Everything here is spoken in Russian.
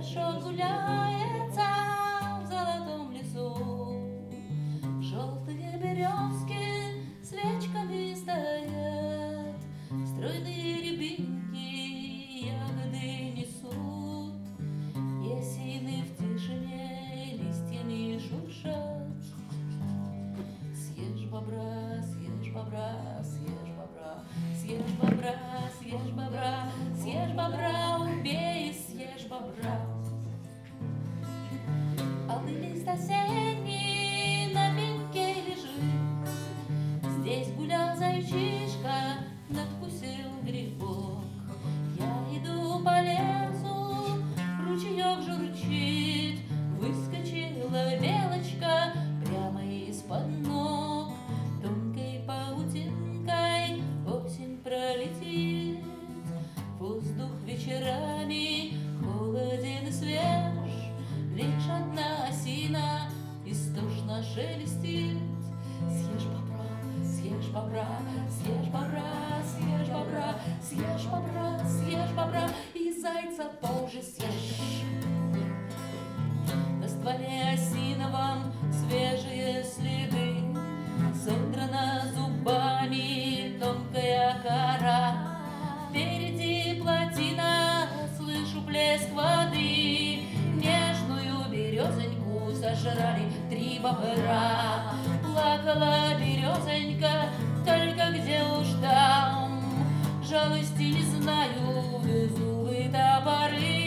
Стишок гуляется в золотом лесу, желтые березки свечками стоят, стройные рябинки ягоды несут, есины в тишине листьями шуршат. Съешь бобра, съешь бобра, съешь бобра, съешь бобра, съешь бобра, съешь бобра, убей и съешь бобра. Алый лист осенний на пеньке лежит, здесь гулял зайчишка, надкусил грибок. Я иду по лесу, ручеек журчит, выскочила белочка прямо из-под ног. Тонкой паутинкой осень пролетит, воздух вечерами холоден и свеж, лишь одна осина истошно шелестит. Съешь бобра, съешь бобра, съешь бобра, съешь бобра, съешь бобра, съешь бобра, и зайца тоже съешь. На стволе осиновом свежие следы, содрана зубами тонкая кора. Впереди плотина, слышу плеск воды, нежную березоньку сожрали 3 бобра. Плакала березонька, только где уж там, жалости не знаю, беззубые топоры.